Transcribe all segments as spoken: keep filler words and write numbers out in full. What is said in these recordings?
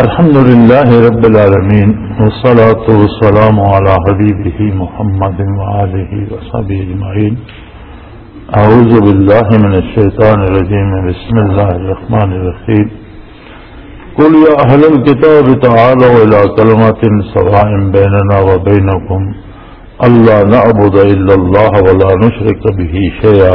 الحمد لله رب العالمين والصلاة والسلام على حبيبه محمد وآله وصحبه أجمعين. أعوذ بالله من الشيطان الرجيم. بسم الله الرحمن الرحيم. قل يا أهل الكتاب تعالوا إلى كلمة سواء بيننا وبينكم ألا نعبد إلا الله ولا نشرك به شيئا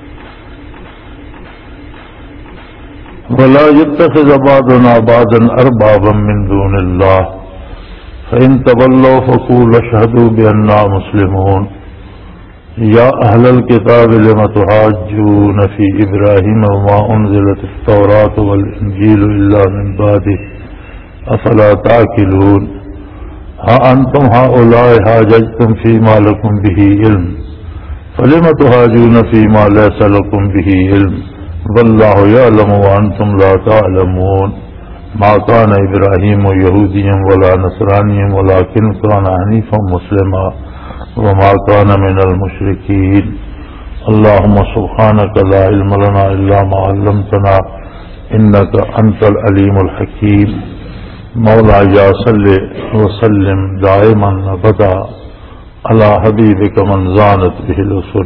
ولا يتخذ بعضنا بعضا أربابا من دون الله فإن تولوا فقولوا اشهدوا بأننا مسلمون. يا أهل الكتاب لم تحاجون في إبراهيم وما أنزلت التوراة والإنجيل إلا من بعده أفلا تعقلون. ها أنتم هؤلاء حاججتم فيما لكم به علم فلم تحاجون فيما ليس لكم به علم والله يعلم وأنتم لا تعلمون. ما كان إبراهيم يهوديا ولا نصرانيا ولكن كان حنيفا مسلما وما كان من المشركين. اللهم سبحانك لا علم لنا إلا ما علمتنا إنك أنت العليم الحكيم. مولاي صل وسلم دائما أبدا على حبيبك من زانت به الأسر.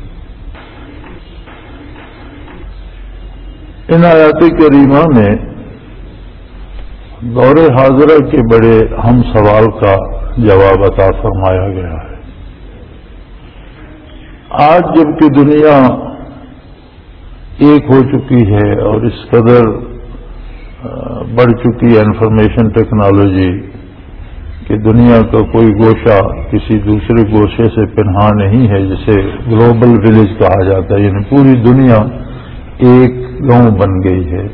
ان آیات کریمہ میں دور حاضرہ کے بڑے اہم سوال کا جواب عطا فرمایا گیا ہے. آج جب کہ دنیا ایک ہو چکی ہے اور اس قدر بڑھ چکی ہے انفارمیشن ٹیکنالوجی کہ دنیا کا کوئی گوشہ کسی دوسرے گوشے سے پنہا نہیں ہے، جسے گلوبل ولیج کہا جاتا ہے، یعنی پوری دنیا ایک گاؤں بن گئی ہے.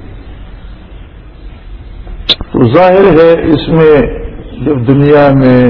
تو ظاہر ہے اس میں جب دنیا میں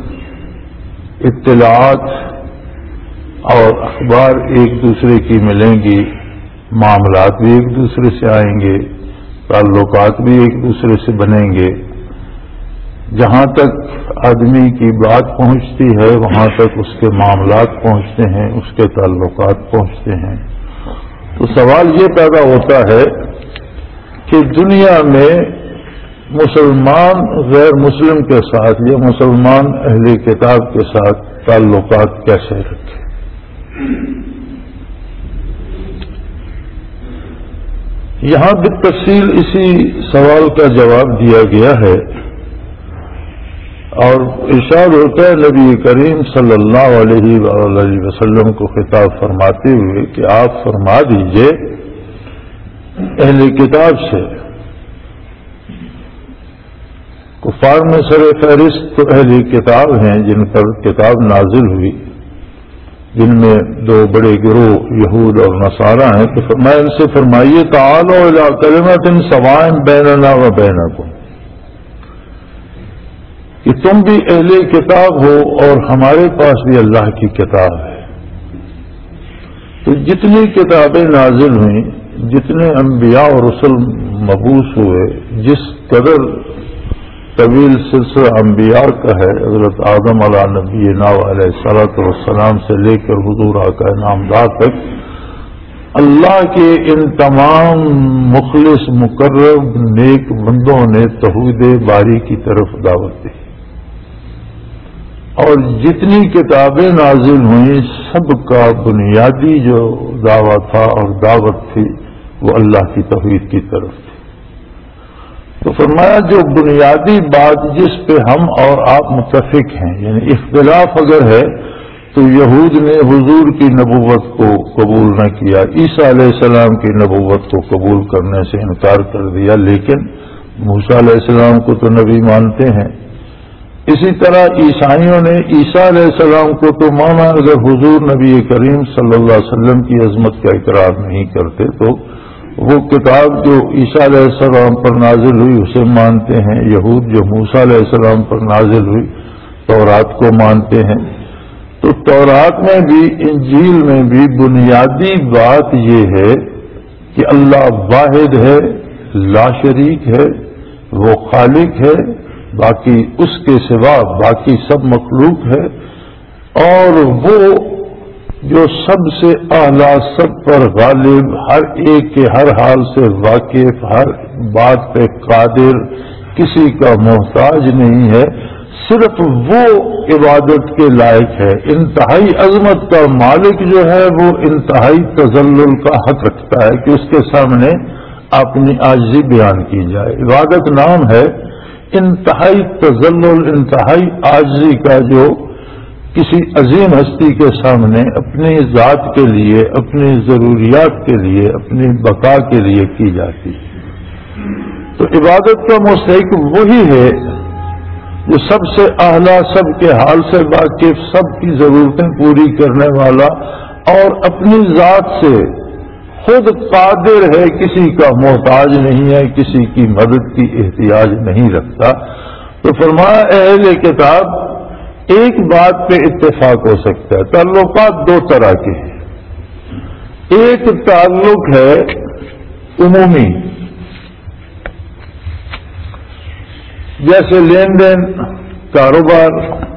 اطلاعات اور اخبار ایک دوسرے کی ملیں گی، معاملات بھی ایک دوسرے سے آئیں گے، تعلقات بھی ایک دوسرے سے بنیں گے، جہاں تک آدمی کی بات پہنچتی ہے وہاں تک اس کے معاملات پہنچتے ہیں، اس کے تعلقات پہنچتے ہیں. تو سوال یہ پیدا ہوتا ہے کہ دنیا میں مسلمان غیر مسلم کے ساتھ یا مسلمان اہل کتاب کے ساتھ تعلقات کیسے رکھے. یہاں بالتفصیل اسی سوال کا جواب دیا گیا ہے اور ارشاد ہوتا ہے نبی کریم صلی اللہ علیہ وآلہ وسلم کو خطاب فرماتے ہوئے کہ آپ فرما دیجئے اہل کتاب سے. کفار میں سر فہرست تو اہل کتاب ہیں جن پر کتاب نازل ہوئی، جن میں دو بڑے گروہ یہود اور نصارہ ہیں. تو فرمایا ان سے فرمائیے تعالوا الی کلمۃ سواء بیننا و بینکم، کہ تم بھی اہل کتاب ہو اور ہمارے پاس بھی اللہ کی کتاب ہے. تو جتنی کتابیں نازل ہوئیں، جتنے انبیاء اور رسل مبعوث ہوئے، جس قدر طویل سلسلہ انبیاء کا ہے، حضرت آدم علیہ نبینا علیہ الصلوۃ والسلام سے لے کر حضور آقا نامدار تک، اللہ کے ان تمام مخلص مقرب نیک بندوں نے توحید باری کی طرف دعوت دی. اور جتنی کتابیں نازل ہوئیں سب کا بنیادی جو دعویٰ تھا اور دعوت تھی وہ اللہ کی توحید کی طرف تھی. تو فرمایا جو بنیادی بات جس پہ ہم اور آپ متفق ہیں، یعنی اختلاف اگر ہے تو یہود نے حضور کی نبوت کو قبول نہ کیا، عیسیٰ علیہ السلام کی نبوت کو قبول کرنے سے انکار کر دیا، لیکن موسیٰ علیہ السلام کو تو نبی مانتے ہیں. اسی طرح عیسائیوں نے عیسیٰ علیہ السلام کو تو مانا، اگر حضور نبی کریم صلی اللہ علیہ وسلم کی عظمت کا اقرار نہیں کرتے تو وہ کتاب جو عیسیٰ علیہ السلام پر نازل ہوئی اسے مانتے ہیں. یہود جو موسیٰ علیہ السلام پر نازل ہوئی تورات کو مانتے ہیں. تو تورات میں بھی انجیل میں بھی بنیادی بات یہ ہے کہ اللہ واحد ہے، لا شریک ہے، وہ خالق ہے، باقی اس کے سوا باقی سب مخلوق ہے، اور وہ جو سب سے اعلیٰ، سب پر غالب، ہر ایک کے ہر حال سے واقف، ہر بات پہ قادر، کسی کا محتاج نہیں ہے، صرف وہ عبادت کے لائق ہے۔ انتہائی عظمت کا مالک جو ہے وہ انتہائی تذلل کا حق رکھتا ہے کہ اس کے سامنے اپنی عاجزی بیان کی جائے۔ عبادت نام ہے انتہائی تذلل، انتہائی عاجزی کا، جو کسی عظیم ہستی کے سامنے اپنی ذات کے لیے، اپنی ضروریات کے لیے، اپنی بقا کے لیے کی جاتی ہے۔ تو عبادت کا مستحق وہی ہے جو سب سے اعلیٰ، سب کے حال سے واقف، سب کی ضرورتیں پوری کرنے والا، اور اپنی ذات سے خود قادر ہے، کسی کا محتاج نہیں ہے، کسی کی مدد کی احتیاج نہیں رکھتا۔ تو فرمایا اہل کتاب ایک بات پہ اتفاق ہو سکتا ہے۔ تعلقات دو طرح کے ہیں، ایک تعلق ہے عمومی، جیسے لین دین، کاروبار،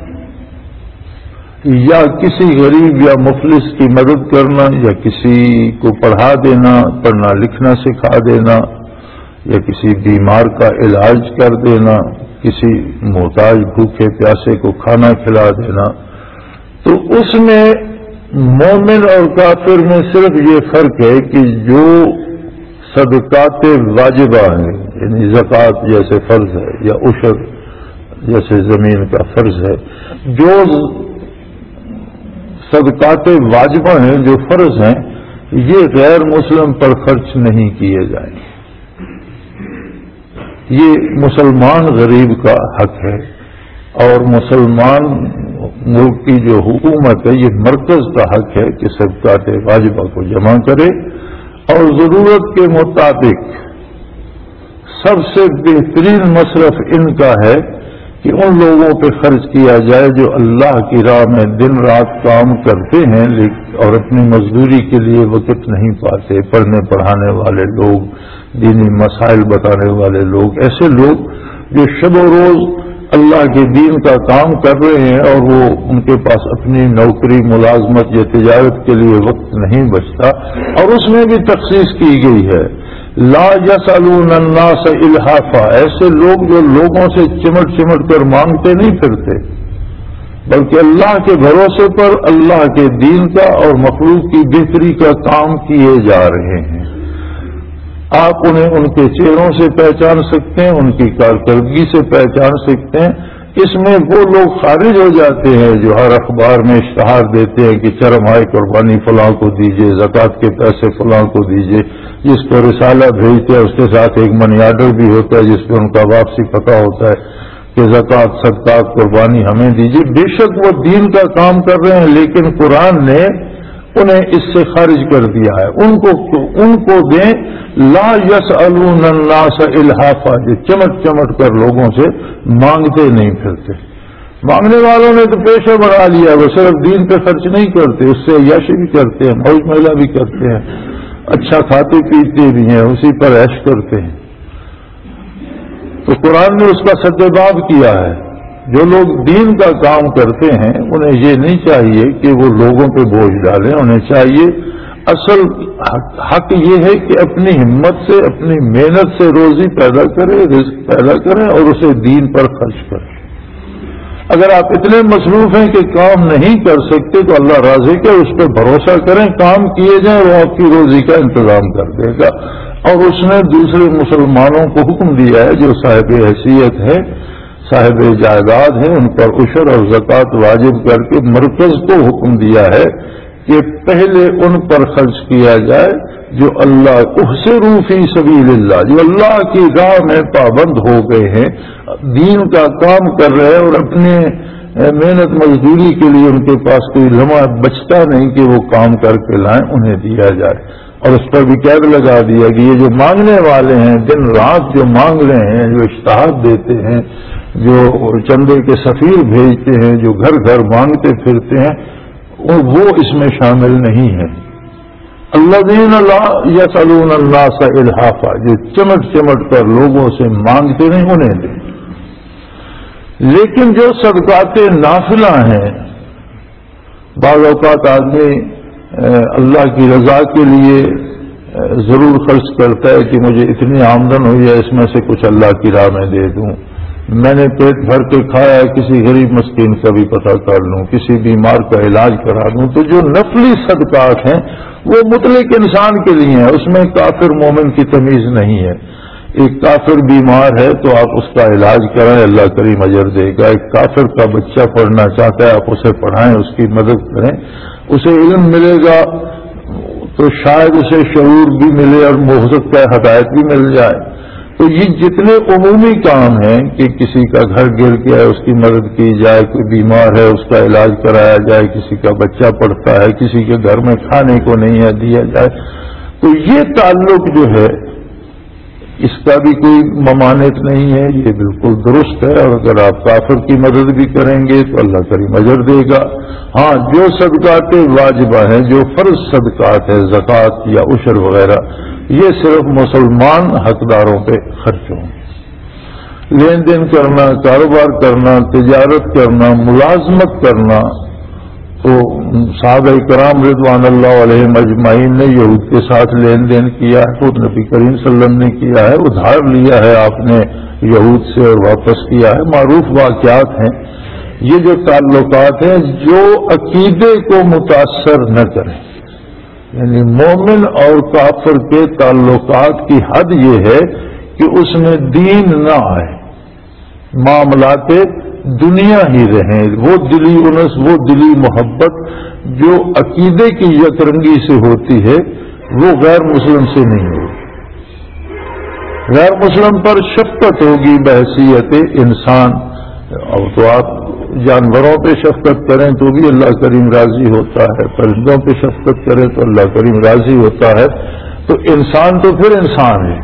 یا کسی غریب یا مفلس کی مدد کرنا، یا کسی کو پڑھا دینا، پڑھنا لکھنا سکھا دینا، یا کسی بیمار کا علاج کر دینا، کسی محتاج بھوکے پیاسے کو کھانا کھلا دینا۔ تو اس میں مومن اور کافر میں صرف یہ فرق ہے کہ جو صدقات واجبہ ہیں، یعنی زکوٰۃ جیسے فرض ہے، یا عشر جیسے زمین کا فرض ہے، جو صدقات واجبہ ہیں، جو فرض ہیں، یہ غیر مسلم پر خرچ نہیں کیے جائیں گے۔ یہ مسلمان غریب کا حق ہے، اور مسلمان ملک کی جو حکومت ہے، یہ مرکز کا حق ہے کہ صدقات واجبہ کو جمع کرے، اور ضرورت کے مطابق سب سے بہترین مصرف ان کا ہے کہ ان لوگوں پہ خرچ کیا جائے جو اللہ کی راہ میں دن رات کام کرتے ہیں اور اپنی مزدوری کے لیے وقت نہیں پاتے، پڑھنے پڑھانے والے لوگ، دینی مسائل بتانے والے لوگ، ایسے لوگ جو شب و روز اللہ کے دین کا کام کر رہے ہیں، اور وہ ان کے پاس اپنی نوکری، ملازمت یا تجارت کے لیے وقت نہیں بچتا۔ اور اس میں بھی تخصیص کی گئی ہے، لا یسألون الناس الحافا، ایسے لوگ جو لوگوں سے چمٹ چمٹ کر مانگتے نہیں پھرتے، بلکہ اللہ کے بھروسے پر اللہ کے دین کا اور مخلوق کی بہتری کا کام کیے جا رہے ہیں۔ آپ انہیں ان کے چہروں سے پہچان سکتے ہیں، ان کی کارکردگی سے پہچان سکتے ہیں۔ اس میں وہ لوگ خارج ہو جاتے ہیں جو ہر اخبار میں اشتہار دیتے ہیں کہ چرمائے قربانی فلاں کو دیجیے، زکوٰۃ کے پیسے فلاں کو دیجیے، جس کو رسالہ بھیجتے ہیں اس کے ساتھ ایک منی آرڈر بھی ہوتا ہے جس پہ ان کا واپسی پتہ ہوتا ہے کہ زکوٰۃ، صدقات، قربانی ہمیں دیجیے۔ بے شک وہ دین کا کام کر رہے ہیں، لیکن قرآن نے انہیں اس سے خارج کر دیا ہے۔ ان کو ان کو دیں لا یسألون الناس الحافا، جو چمٹ چمٹ کر لوگوں سے مانگتے نہیں پھرتے۔ مانگنے والوں نے تو پیشہ بڑھا لیا، وہ صرف دین پہ خرچ نہیں کرتے، اس سے عیاشی بھی کرتے ہیں، موج میلہ بھی کرتے ہیں، اچھا کھاتے پیتے بھی ہیں، اسی پر عیش کرتے ہیں۔ تو قرآن نے اس کا سدباب کیا ہے، جو لوگ دین کا کام کرتے ہیں انہیں یہ نہیں چاہیے کہ وہ لوگوں پہ بوجھ ڈالیں، انہیں چاہیے اصل حق یہ ہے کہ اپنی ہمت سے، اپنی محنت سے روزی پیدا کرے، رزق پیدا کریں اور اسے دین پر خرچ کریں۔ اگر آپ اتنے مصروف ہیں کہ کام نہیں کر سکتے تو اللہ راضی کہ اس پہ بھروسہ کریں، کام کیے جائیں، وہ آپ کی روزی کا انتظام کر دے گا۔ اور اس نے دوسرے مسلمانوں کو حکم دیا ہے جو صاحب حیثیت ہے، صاحب جائیداد ہیں، ان پر عشر اور زکوٰۃ واجب کر کے مرکز کو حکم دیا ہے کہ پہلے ان پر خرچ کیا جائے جو اللہ احسروا فی سبیل اللہ، جو اللہ کی راہ میں پابند ہو گئے ہیں، دین کا کام کر رہے ہیں اور اپنے محنت مزدوری کے لیے ان کے پاس کوئی لمحہ بچتا نہیں کہ وہ کام کر کے لائیں، انہیں دیا جائے۔ اور اس پر بھی قید لگا دیا کہ یہ جو مانگنے والے ہیں، دن رات جو مانگ رہے ہیں، جو اشتہار دیتے ہیں، جو چندے کے سفیر بھیجتے ہیں، جو گھر گھر مانگتے پھرتے ہیں، وہ اس میں شامل نہیں ہے۔ الذین لا یسألون الناس الحافا، جو چمٹ چمٹ کر لوگوں سے مانگتے نہیں، انہیں دیں۔ لیکن جو صدقات نافلہ ہیں، بعض اوقات آدمی اللہ کی رضا کے لیے ضرور خرچ کرتا ہے کہ مجھے اتنی آمدن ہوئی ہے اس میں سے کچھ اللہ کی راہ میں دے دوں، میں نے پیٹ بھر کے کھایا ہے کسی غریب مسکین کا بھی پتہ کر لوں، کسی بیمار کا علاج کرا دوں۔ تو جو نفلی صدقات ہیں وہ مطلق انسان کے لیے ہیں، اس میں کافر مومن کی تمیز نہیں ہے۔ ایک کافر بیمار ہے تو آپ اس کا علاج کرائیں، اللہ کریم اجر دے گا۔ ایک کافر کا بچہ پڑھنا چاہتا ہے، آپ اسے پڑھائیں، اس کی مدد کریں، اسے علم ملے گا تو شاید اسے شعور بھی ملے اور ہو سکتا ہے ہدایت بھی مل جائے۔ تو یہ جتنے عمومی کام ہیں کہ کسی کا گھر گر گیا ہے اس کی مدد کی جائے، کوئی بیمار ہے اس کا علاج کرایا جائے، کسی کا بچہ پڑھتا ہے، کسی کے گھر میں کھانے کو نہیں ہے دیا جائے، تو یہ تعلق جو ہے اس کا بھی کوئی ممانعت نہیں ہے، یہ بالکل درست ہے۔ اور اگر آپ کافر کی مدد بھی کریں گے تو اللہ کریم اجر دے گا۔ ہاں، جو صدقات واجبہ ہیں، جو فرض صدقات ہیں، زکوٰۃ یا عشر وغیرہ، یہ صرف مسلمان حقداروں پہ خرچ ہوں گے۔ لین دین کرنا، کاروبار کرنا، تجارت کرنا، ملازمت کرنا، تو صحابہ کرام رضوان اللہ علیہ مجمعین نے یہود کے ساتھ لین دین کیا ہے، خود نبی کریم صلی اللہ علیہ وسلم نے کیا ہے، ادھار لیا ہے آپ نے یہود سے اور واپس کیا ہے، معروف واقعات ہیں۔ یہ جو تعلقات ہیں جو عقیدے کو متاثر نہ کریں، یعنی مومن اور کافر کے تعلقات کی حد یہ ہے کہ اس میں دین نہ آئے، معاملات دنیا ہی رہیں، وہ دلی انس، وہ دلی محبت جو عقیدے کی یکرنگی سے ہوتی ہے وہ غیر مسلم سے نہیں ہوگی۔ غیر مسلم پر شفقت ہوگی بحیثیت انسان، اور تو آپ جانوروں پہ شفقت کریں تو بھی اللہ کریم راضی ہوتا ہے، پرندوں پہ شفقت کریں تو اللہ کریم راضی ہوتا ہے، تو انسان تو پھر انسان ہے۔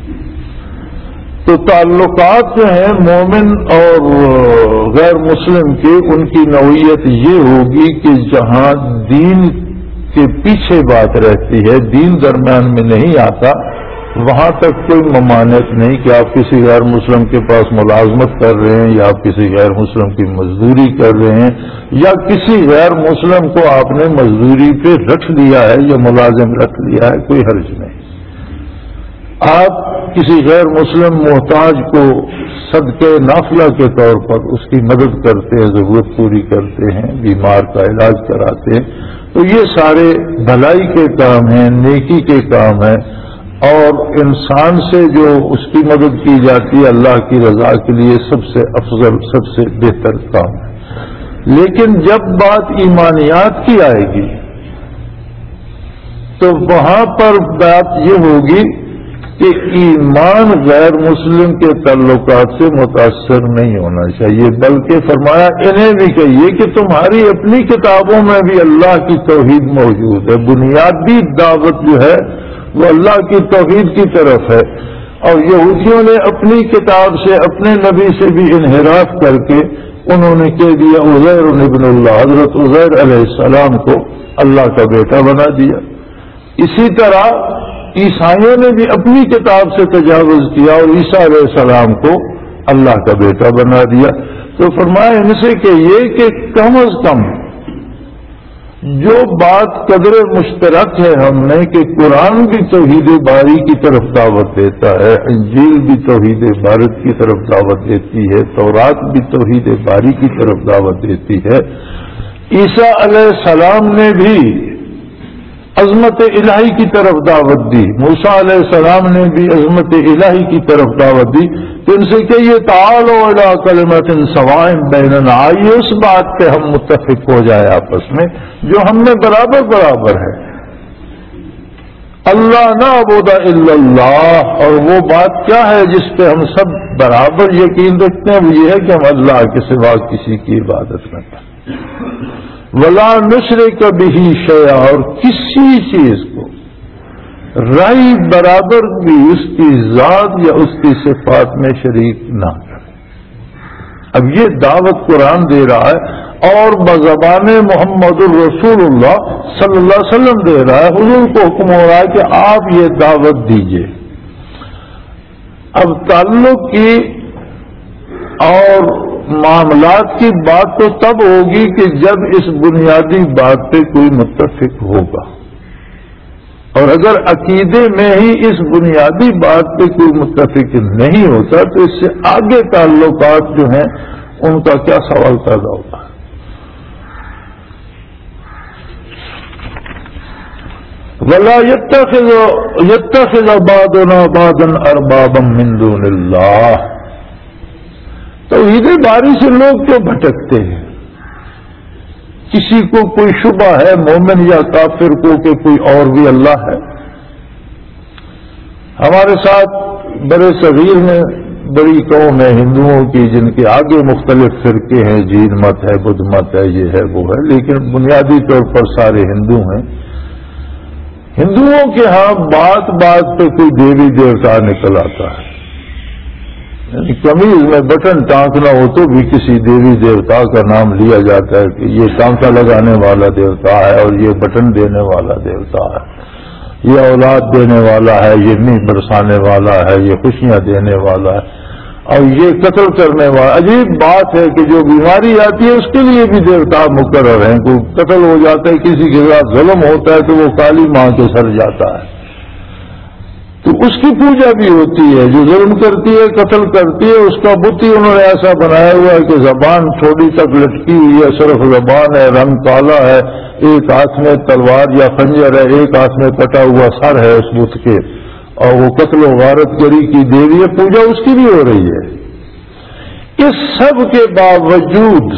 تو تعلقات جو ہیں مومن اور غیر مسلم کے، ان کی نوعیت یہ ہوگی کہ جہاں دین کے پیچھے بات رہتی ہے، دین درمیان میں نہیں آتا، وہاں تک کوئی ممانعت نہیں کہ آپ کسی غیر مسلم کے پاس ملازمت کر رہے ہیں، یا آپ کسی غیر مسلم کی مزدوری کر رہے ہیں، یا کسی غیر مسلم کو آپ نے مزدوری پہ رکھ لیا ہے یا ملازم رکھ لیا ہے، کوئی حرج نہیں۔ آپ کسی غیر مسلم محتاج کو صدقے نافلہ کے طور پر اس کی مدد کرتے ہیں، ضرورت پوری کرتے ہیں، بیمار کا علاج کراتے ہیں، تو یہ سارے بھلائی کے کام ہیں، نیکی کے کام ہیں، اور انسان سے جو اس کی مدد کی جاتی ہے اللہ کی رضا کے لیے سب سے افضل، سب سے بہتر کام ہے۔ لیکن جب بات ایمانیات کی آئے گی تو وہاں پر بات یہ ہوگی کہ ایمان غیر مسلم کے تعلقات سے متاثر نہیں ہونا چاہیے، بلکہ فرمایا انہیں بھی کہیے کہ تمہاری اپنی کتابوں میں بھی اللہ کی توحید موجود ہے، بنیادی دعوت جو ہے وہ اللہ کی توحید کی طرف ہے، اور یہودیوں نے اپنی کتاب سے، اپنے نبی سے بھی انحراف کر کے انہوں نے کہہ دیا عزیر ابن اللہ، حضرت عزیر علیہ السلام کو اللہ کا بیٹا بنا دیا۔ اسی طرح عیسائیوں نے بھی اپنی کتاب سے تجاوز کیا اور عیسیٰ علیہ السلام کو اللہ کا بیٹا بنا دیا۔ تو فرمایا ان سے کہیے کہ کم از کم جو بات قدر مشترک ہے ہم نے کہ قرآن بھی توحید باری کی طرف دعوت دیتا ہے، انجیل بھی توحید بارت کی طرف دعوت دیتی ہے، تورات بھی توحید باری کی طرف دعوت دیتی ہے، عیسیٰ علیہ السلام نے بھی عظمت الہی کی طرف دعوت دی، موسیٰ علیہ السلام نے بھی عظمت الہی کی طرف دعوت دی، تو ان سے کہیے تعالوا الی کلمۃ سواء بیننا، آئیے اس بات پہ ہم متفق ہو جائے آپس میں جو ہم میں برابر برابر ہے، اللہ نعبد الا اللہ، اور وہ بات کیا ہے جس پہ ہم سب برابر یقین رکھتے ہیں، وہ یہ ہے کہ ہم اللہ کے سوا کسی کی عبادت نہ کریں، ولا نشرک بہ شیئا، اور کسی چیز کو رائی برابر بھی اس کی ذات یا اس کی صفات میں شریک نہ کریں۔ اب یہ دعوت قرآن دے رہا ہے اور بزبان محمد الرسول اللہ صلی اللہ علیہ وسلم دے رہا ہے، حضور کو حکم ہو رہا ہے کہ آپ یہ دعوت دیجئے۔ اب تعلق کی اور معاملات کی بات تو تب ہوگی کہ جب اس بنیادی بات پہ کوئی متفق ہوگا، اور اگر عقیدے میں ہی اس بنیادی بات پہ کوئی متفق نہیں ہوتا تو اس سے آگے تعلقات جو ہیں ان کا کیا سوال پیدا ہوتا ہے؟ وَلَا يَتَّخِذُ يَتَّخِذَ بَعْضُنَا بَعْضًا أَرْبَابًا مِّن دُونِ اللَّهِ۔ توحید باری سے لوگ کیوں بھٹکتے ہیں؟ کسی کو کوئی شبہ ہے مومن یا کافر کو کہ کوئی اور بھی اللہ ہے؟ ہمارے ساتھ بڑے صغیر میں بڑی قوم ہے ہندوؤں کی، جن کے آگے مختلف فرقے ہیں، جین مت ہے، بدھ مت ہے، یہ ہے وہ ہے، لیکن بنیادی طور پر سارے ہندو ہیں۔ ہندوؤں کے ہاں بات بات پہ کوئی دیوی دیوتا نکل آتا ہے، یعنی قمیض میں بٹن ٹانکنا ہو تو بھی کسی دیوی دیوتا کا نام لیا جاتا ہے کہ یہ ٹانکا لگانے والا دیوتا ہے، اور یہ بٹن دینے والا دیوتا ہے، یہ اولاد دینے والا ہے، یہ نیند برسانے والا ہے، یہ خوشیاں دینے والا ہے، اور یہ قتل کرنے والا۔ عجیب بات ہے کہ جو بیماری آتی ہے اس کے لیے بھی دیوتا مقرر ہیں۔ کوئی قتل ہو جاتا ہے، کسی کے ساتھ ظلم ہوتا ہے تو وہ کالی ماں کے سر جاتا ہے، تو اس کی پوجا بھی ہوتی ہے۔ جو ظلم کرتی ہے، قتل کرتی ہے، اس کا بت ہی انہوں نے ایسا بنایا ہوا ہے کہ زبان تھوڑی تک لٹکی ہوئی ہے، صرف زبان ہے، رنگ کالا ہے، ایک ہاتھ میں تلوار یا خنجر ہے، ایک ہاتھ میں کٹا ہوا سر ہے اس بت کے، اور وہ قتل و غارت گری کی دیوی ہے، پوجا اس کی بھی ہو رہی ہے۔ اس سب کے باوجود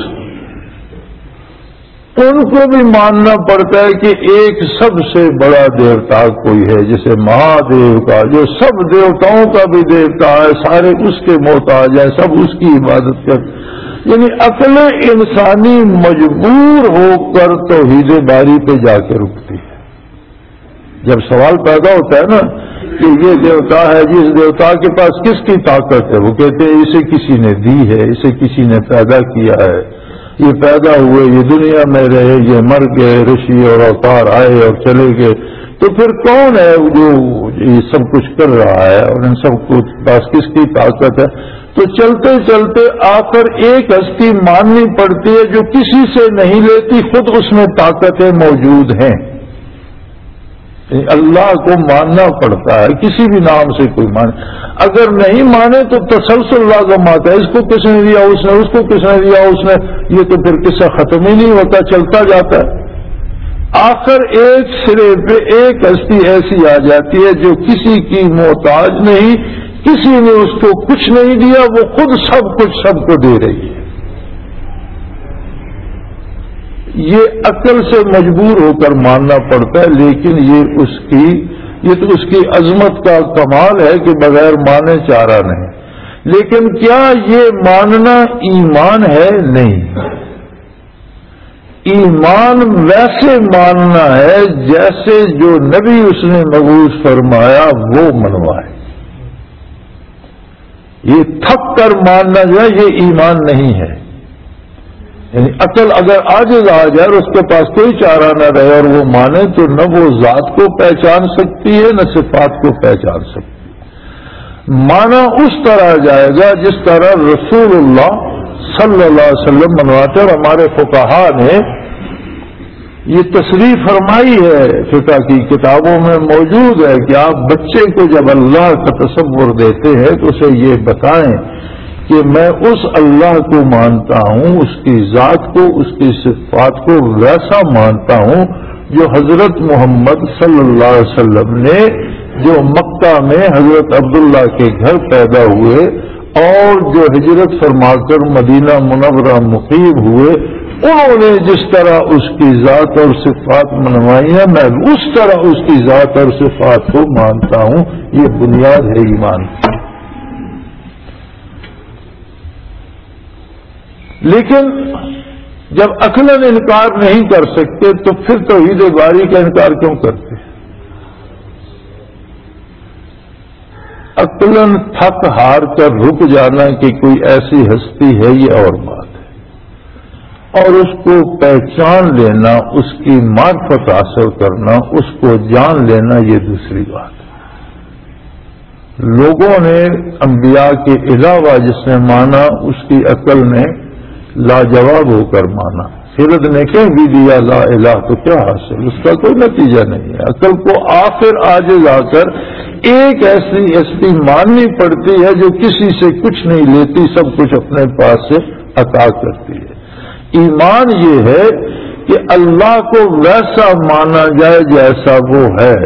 ان کو بھی ماننا پڑتا ہے کہ ایک سب سے بڑا دیوتا کوئی ہے، جسے مہادیو کا، جو سب دیوتاؤں کا بھی دیوتا ہے، سارے اس کے محتاج ہیں، سب اس کی عبادت کرتے۔ یعنی عقل انسانی مجبور ہو کر توحید باری پہ جا کے رکتی ہے۔ جب سوال پیدا ہوتا ہے نا کہ یہ دیوتا ہے، جس دیوتا کے پاس کس کی طاقت ہے، وہ کہتے ہیں اسے کسی نے دی ہے، اسے کسی نے پیدا کیا ہے، یہ پیدا ہوئے، یہ دنیا میں رہے، یہ مر گئے، رشی اور اوتار آئے اور چلے گئے، تو پھر کون ہے جو یہ سب کچھ کر رہا ہے، اور ان سب کچھ پاس کس کی طاقت ہے؟ تو چلتے چلتے آخر ایک ہستی ماننی پڑتی ہے جو کسی سے نہیں لیتی، خود اس میں طاقتیں موجود ہیں۔ اللہ کو ماننا پڑتا ہے، کسی بھی نام سے کوئی مانے، اگر نہیں مانے تو تسلسل لازم آتا ہے، اس کو کس نے دیا، اس نے، اس کو کس نے دیا، اس نے، یہ تو پھر قصہ ختم ہی نہیں ہوتا، چلتا جاتا ہے۔ آخر ایک سرے پہ ایک ہستی ایسی آ جاتی ہے جو کسی کی محتاج نہیں، کسی نے اس کو کچھ نہیں دیا، وہ خود سب کچھ سب کو دے رہی ہے۔ یہ عقل سے مجبور ہو کر ماننا پڑتا ہے، لیکن یہ اس کی یہ تو اس کی عظمت کا کمال ہے کہ بغیر مانے چارہ نہیں۔ لیکن کیا یہ ماننا ایمان ہے؟ نہیں، ایمان ویسے ماننا ہے جیسے جو نبی اس نے مبعوث فرمایا وہ منوائے۔ یہ تھک کر ماننا جو ہے یہ ایمان نہیں ہے۔ یعنی عقل اگر عاجز آ جائے اور اس کے پاس کوئی چارہ نہ رہے اور وہ مانے تو نہ وہ ذات کو پہچان سکتی ہے نہ صفات کو پہچان سکتی ہے۔ مانا اس طرح جائے گا جس طرح رسول اللہ صلی اللہ علیہ وسلم منواتے، اور ہمارے فقہاء نے یہ تصریح فرمائی ہے، فقہ کی کتابوں میں موجود ہے کہ آپ بچے کو جب اللہ کا تصور دیتے ہیں تو اسے یہ بتائیں کہ میں اس اللہ کو مانتا ہوں، اس کی ذات کو، اس کی صفات کو ویسا مانتا ہوں جو حضرت محمد صلی اللہ علیہ وسلم نے، جو مکہ میں حضرت عبداللہ کے گھر پیدا ہوئے اور جو ہجرت فرما کر مدینہ منورہ مقیم ہوئے، انہوں نے جس طرح اس کی ذات اور صفات منوائی ہیں، میں اس طرح اس کی ذات اور صفات کو مانتا ہوں۔ یہ بنیاد ہے ایمان کی۔ لیکن جب عقلاً انکار نہیں کر سکتے تو پھر توحید باری کا انکار کیوں کرتے؟ عقلاً تھک ہار کر رک جانا کہ کوئی ایسی ہستی ہے یہ اور بات ہے، اور اس کو پہچان لینا، اس کی معرفت حاصل کرنا، اس کو جان لینا یہ دوسری بات ہے۔ لوگوں نے انبیاء کے علاوہ جس نے مانا اس کی عقل نے لاجواب ہو کر مانا۔ فرد نے کہہ بھی دیا لا الہ تو کیا حاصل، اس کا کوئی نتیجہ نہیں ہے۔ عقل کو آخر عاجز آ کر ایک ایسی ہستی ماننی پڑتی ہے جو کسی سے کچھ نہیں لیتی، سب کچھ اپنے پاس سے عطا کرتی ہے۔ ایمان یہ ہے کہ اللہ کو ویسا مانا جائے جیسا وہ ہے،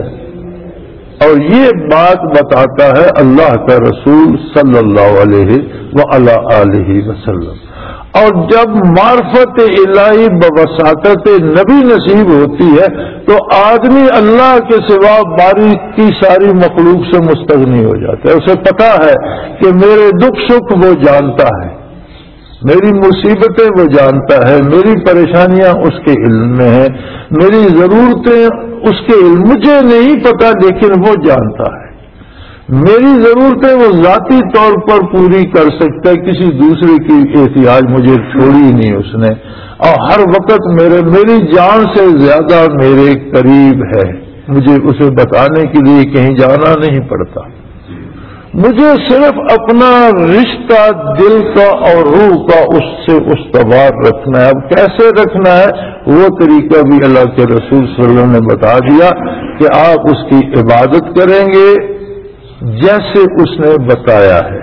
اور یہ بات بتاتا ہے اللہ کا رسول صلی اللہ علیہ وعلی آلہ وسلم۔ اور جب معرفت الہی بواسطت نبی نصیب ہوتی ہے تو آدمی اللہ کے سوا باریک کی ساری مخلوق سے مستغنی ہو جاتا ہے۔ اسے پتا ہے کہ میرے دکھ سکھ وہ جانتا ہے، میری مصیبتیں وہ جانتا ہے، میری پریشانیاں اس کے علم میں ہیں، میری ضرورتیں اس کے علم، مجھے نہیں پتا لیکن وہ جانتا ہے۔ میری ضرورتیں وہ ذاتی طور پر پوری کر سکتا ہے، کسی دوسرے کی احتیاج مجھے چھوڑی نہیں اس نے، اور ہر وقت میرے میری جان سے زیادہ میرے قریب ہے، مجھے اسے بتانے کے لیے کہیں جانا نہیں پڑتا۔ مجھے صرف اپنا رشتہ دل کا اور روح کا اس سے استوار رکھنا ہے۔ اب کیسے رکھنا ہے وہ طریقہ بھی اللہ کے رسول صلی اللہ علیہ وسلم نے بتا دیا کہ آپ اس کی عبادت کریں گے جیسے اس نے بتایا ہے،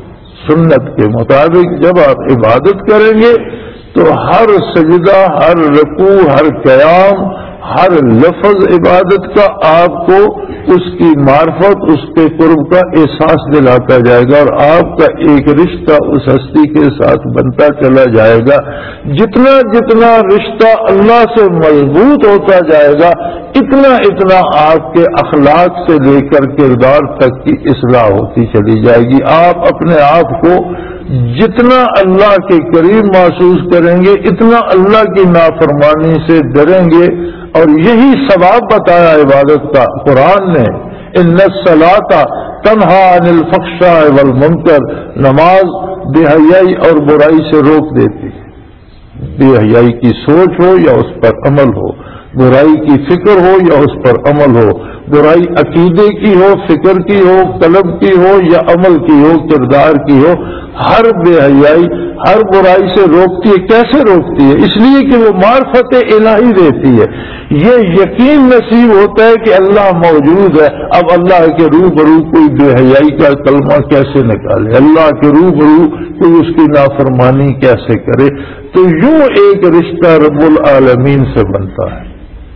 سنت کے مطابق۔ جب آپ عبادت کریں گے تو ہر سجدہ، ہر رکوع، ہر قیام، ہر لفظ عبادت کا آپ کو اس کی معرفت، اس کے قرب کا احساس دلاتا جائے گا، اور آپ کا ایک رشتہ اس ہستی کے ساتھ بنتا چلا جائے گا۔ جتنا جتنا رشتہ اللہ سے مضبوط ہوتا جائے گا، اتنا اتنا آپ کے اخلاق سے لے کر کردار تک کی اصلاح ہوتی چلی جائے گی۔ آپ اپنے آپ کو جتنا اللہ کے قریب محسوس کریں گے، اتنا اللہ کی نافرمانی سے ڈریں گے، اور یہی ثواب بتایا عبادت کا قرآن نے، ان الصلاۃ تنہی عن الفحشاء والمنکر، نماز بے حیائی اور برائی سے روک دیتی ہے۔ بے حیائی کی سوچ ہو یا اس پر عمل ہو، برائی کی فکر ہو یا اس پر عمل ہو، برائی عقیدے کی ہو، فکر کی ہو، قلب کی ہو یا عمل کی ہو، کردار کی ہو، ہر بے حیائی، ہر برائی سے روکتی ہے۔ کیسے روکتی ہے؟ اس لیے کہ وہ معرفت الہی دیتی ہے، یہ یقین نصیب ہوتا ہے کہ اللہ موجود ہے۔ اب اللہ کے روبرو کوئی بے حیائی کا کلمہ کیسے نکالے، اللہ کے روبرو کوئی اس کی نافرمانی کیسے کرے؟ تو یوں ایک رشتہ رب العالمین سے بنتا ہے۔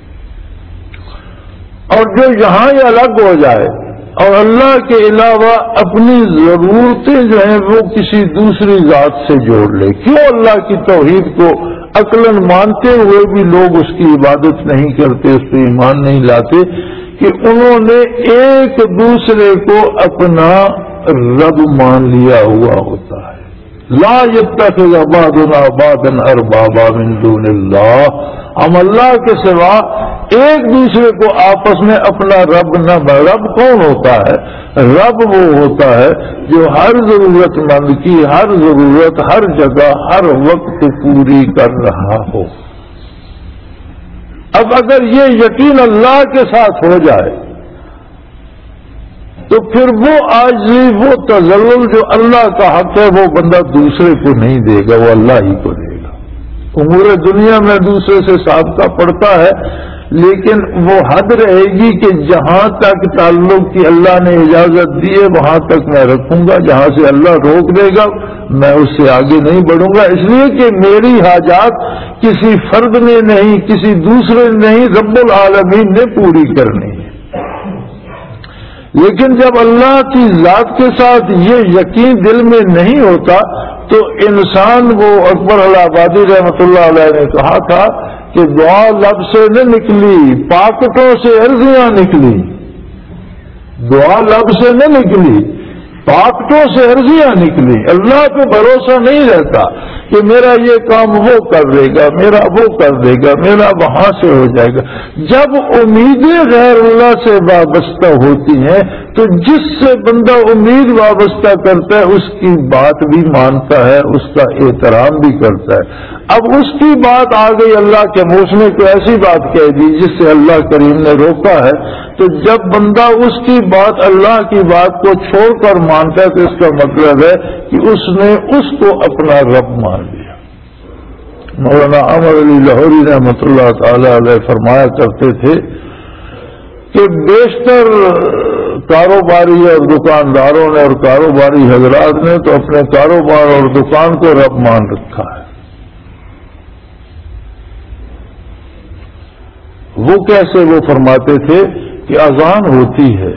اور جو یہاں یہ الگ ہو جائے اور اللہ کے علاوہ اپنی ضرورتیں جو ہیں وہ کسی دوسری ذات سے جوڑ لے، کیوں اللہ کی توحید کو عقلاً مانتے ہوئے بھی لوگ اس کی عبادت نہیں کرتے، اس پہ ایمان نہیں لاتے؟ کہ انہوں نے ایک دوسرے کو اپنا رب مان لیا ہوا ہوتا ہے۔ لا یتخذ بعضنا بعضا اربابا من دون اللہ، ہم اللہ کے سوا ایک دوسرے کو آپس میں اپنا رب نہ بنا۔ رب کون ہوتا ہے؟ رب وہ ہوتا ہے جو ہر ضرورت مند کی ہر ضرورت ہر جگہ ہر وقت پوری کر رہا ہو۔ اب اگر یہ یقین اللہ کے ساتھ ہو جائے تو پھر وہ عاجزی، وہ تذلل جو اللہ کا حق ہے وہ بندہ دوسرے کو نہیں دے گا، وہ اللہ ہی کو دے گا۔ امور دنیا میں دوسرے سے سابقہ پڑتا ہے، لیکن وہ حد رہے گی کہ جہاں تک تعلق کی اللہ نے اجازت دی ہے وہاں تک میں رکھوں گا، جہاں سے اللہ روک دے گا میں اس سے آگے نہیں بڑھوں گا، اس لیے کہ میری حاجات کسی فرد نے نہیں، کسی دوسرے نے نہیں، رب العالمین نے پوری کرنی ہے۔ لیکن جب اللہ کی ذات کے ساتھ یہ یقین دل میں نہیں ہوتا تو انسان، وہ اکبر الہٰبادی رحمۃ اللہ علیہ نے کہا تھا کہ دعا لب سے نہ نکلی، پاکٹوں سے عرضیاں نکلی۔ دعا لب سے نہ نکلی، پاکٹوں سے عرضیاں نکلی۔ اللہ پہ بھروسہ نہیں رہتا کہ میرا یہ کام وہ کر دے گا، میرا وہ کر دے گا، میرا وہاں سے ہو جائے گا۔ جب امیدیں غیر اللہ سے وابستہ ہوتی ہیں تو جس سے بندہ امید وابستہ کرتا ہے اس کی بات بھی مانتا ہے، اس کا احترام بھی کرتا ہے۔ اب اس کی بات آ گئی اللہ کے منہ میں، کوئی ایسی بات کہہ دی جس سے اللہ کریم نے روکا ہے، تو جب بندہ اس کی بات اللہ کی بات کو چھوڑ کر مانتا ہے تو اس کا مطلب ہے کہ اس نے اس کو اپنا رب مان لیا۔ مولانا عمر علی لاہوری رحمۃ اللہ تعالی علیہ فرمایا کرتے تھے کہ بیشتر کاروباری اور دکانداروں نے اور کاروباری حضرات نے تو اپنے کاروبار اور دکان کو رب مان رکھا ہے. وہ کیسے؟ وہ فرماتے تھے کہ اذان ہوتی ہے،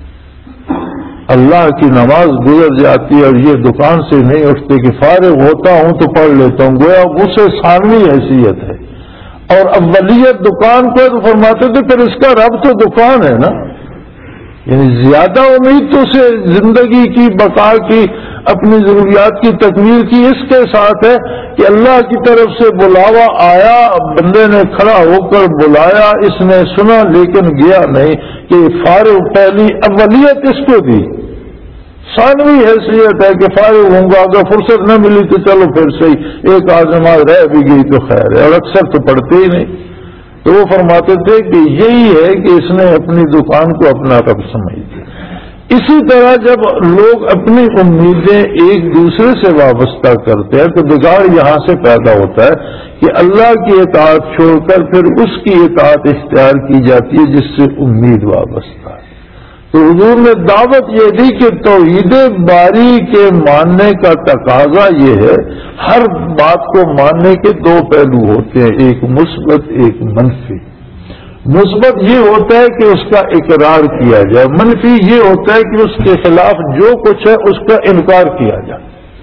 اللہ کی نماز گزر جاتی ہے اور یہ دکان سے نہیں اٹھتے کہ فارغ ہوتا ہوں تو پڑھ لیتا ہوں، گویا اسے ثانوی حیثیت ہے اور اولیت دکان کو. تو فرماتے تھے پھر اس کا رب تو دکان ہے نا، یعنی زیادہ امید تو اسے زندگی کی بقا کی اپنی ضروریات کی تکمیل کی اس کے ساتھ ہے کہ اللہ کی طرف سے بلاوا آیا، بندے نے کھڑا ہو کر بلایا، اس نے سنا لیکن گیا نہیں، کہ فارغ پہلی اولیت اس کو دی. ثانوی حیثیت ہے کہ فارغ ہوں گا، اگر فرصت نہ ملی تو چلو پھر صحیح، ایک آدھ نماز رہ بھی گئی تو خیر ہے، اور اکثر تو پڑھتے ہی نہیں. تو وہ فرماتے تھے کہ یہی ہے کہ اس نے اپنی دکان کو اپنا رب سمجھ دیا. اسی طرح جب لوگ اپنی امیدیں ایک دوسرے سے وابستہ کرتے ہیں تو بگاڑ یہاں سے پیدا ہوتا ہے کہ اللہ کی اطاعت چھوڑ کر پھر اس کی اطاعت اختیار کی جاتی ہے جس سے امید وابستہ ہے. تو حضور نے دعوت یہ دی کہ توحید باری کے ماننے کا تقاضا یہ ہے، ہر بات کو ماننے کے دو پہلو ہوتے ہیں، ایک مثبت ایک منفی. مثبت یہ ہوتا ہے کہ اس کا اقرار کیا جائے، منفی یہ ہوتا ہے کہ اس کے خلاف جو کچھ ہے اس کا انکار کیا جائے.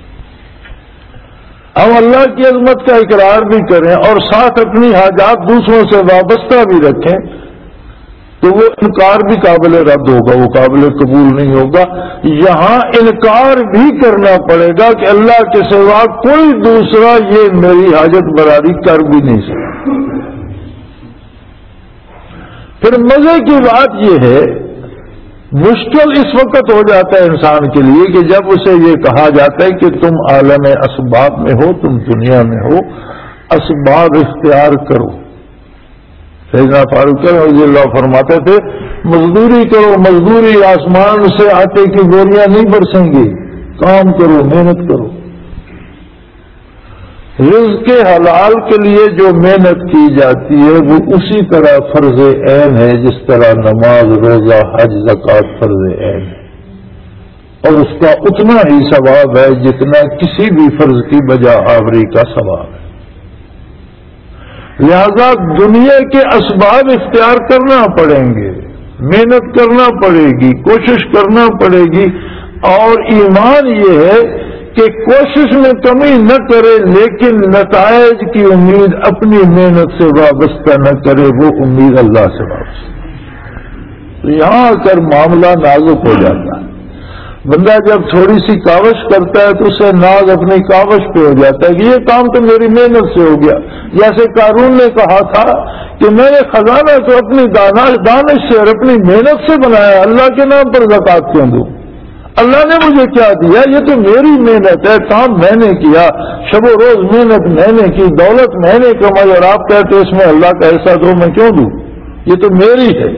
ہم اللہ کی عظمت کا اقرار بھی کریں اور ساتھ اپنی حاجات دوسروں سے وابستہ بھی رکھیں تو وہ انکار بھی قابل رد ہوگا، وہ قابل قبول نہیں ہوگا. یہاں انکار بھی کرنا پڑے گا کہ اللہ کے سوا کوئی دوسرا یہ میری حاجت براری کر بھی نہیں سکتا. پھر مزے کی بات یہ ہے، مشکل اس وقت ہو جاتا ہے انسان کے لیے کہ جب اسے یہ کہا جاتا ہے کہ تم عالم اسباب میں ہو، تم دنیا میں ہو، اسباب اختیار کرو. سیدنا فاروق رضی اللہ فرماتے تھے مزدوری کرو، مزدوری آسمان سے آٹے کی گولیاں نہیں برسیں گی، کام کرو، محنت کرو. رزق حلال کے لیے جو محنت کی جاتی ہے وہ اسی طرح فرض عین ہے جس طرح نماز، روزہ، حج، زکوٰۃ فرض عین ہے، اور اس کا اتنا ہی ثواب ہے جتنا کسی بھی فرض کی بجا آوری کا ثواب ہے. لہذا دنیا کے اسباب اختیار کرنا پڑیں گے، محنت کرنا پڑے گی، کوشش کرنا پڑے گی. اور ایمان یہ ہے کہ کوشش میں کمی نہ کرے لیکن نتائج کی امید اپنی محنت سے وابستہ نہ کرے، وہ امید اللہ سے وابستہ. تو یہاں آ کر معاملہ نازک ہو جاتا ہے. بندہ جب تھوڑی سی کاوش کرتا ہے تو اسے ناز اپنی کاوش پہ ہو جاتا ہے کہ یہ کام تو میری محنت سے ہو گیا. جیسے قارون نے کہا تھا کہ میں نے خزانہ تو اپنی دانش سے اور اپنی محنت سے بنایا، اللہ کے نام پر زکوٰۃ کیوں دوں؟ اللہ نے مجھے کیا دیا؟ یہ تو میری محنت ہے، کام میں نے کیا، شب و روز محنت میں نے کی، دولت میں نے کمائی، اور آپ کہتے اس میں اللہ کا حصہ دو، میں کیوں دوں؟ یہ تو میری ہے.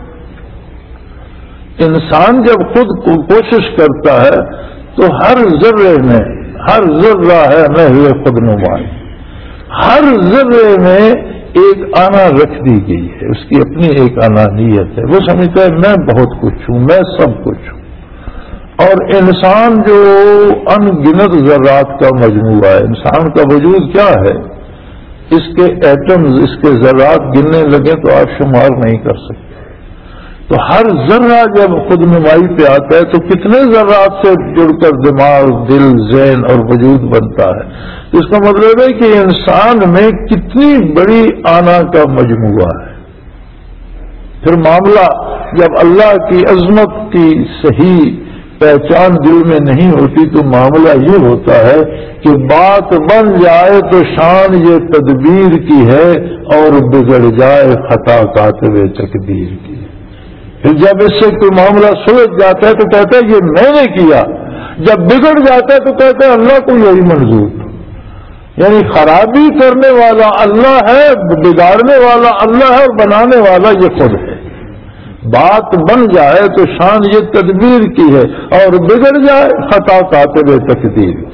انسان جب خود کو کوشش کرتا ہے تو ہر ذرے میں، ہر ذرہ ہے میں ہوئے خود نمائی، ہر ذرے میں ایک آنا رکھ دی گئی ہے، اس کی اپنی ایک انانیت ہے. وہ سمجھتا ہے میں بہت کچھ ہوں، میں سب کچھ ہوں. اور انسان جو ان گنت ذرات کا مجموعہ ہے، انسان کا وجود کیا ہے، اس کے ایٹمز، اس کے ذرات گننے لگے تو آپ شمار نہیں کر سکتے. تو ہر ذرہ جب خود نمائی پہ آتا ہے تو کتنے ذرات سے جڑ کر دماغ، دل، ذہن اور وجود بنتا ہے. اس کا مطلب ہے کہ انسان میں کتنی بڑی آنا کا مجموعہ ہے. پھر معاملہ جب اللہ کی عظمت کی صحیح پہچان دل میں نہیں ہوتی تو معاملہ یہ ہوتا ہے کہ بات بن جائے تو شان یہ تدبیر کی ہے اور بگڑ جائے خطا کاتب تقدیر کی. پھر جب اس سے کوئی معاملہ سلجھ جاتا ہے تو کہتا ہے یہ میں نے کیا، جب بگڑ جاتا ہے تو کہتا ہے اللہ کو یہی منظور. یعنی خرابی کرنے والا اللہ ہے، بگاڑنے والا اللہ ہے، اور بنانے والا یہ خود ہے. بات بن جائے تو شان یہ تدبیر کی ہے اور بگڑ جائے خطا کاتب تقدیر کی.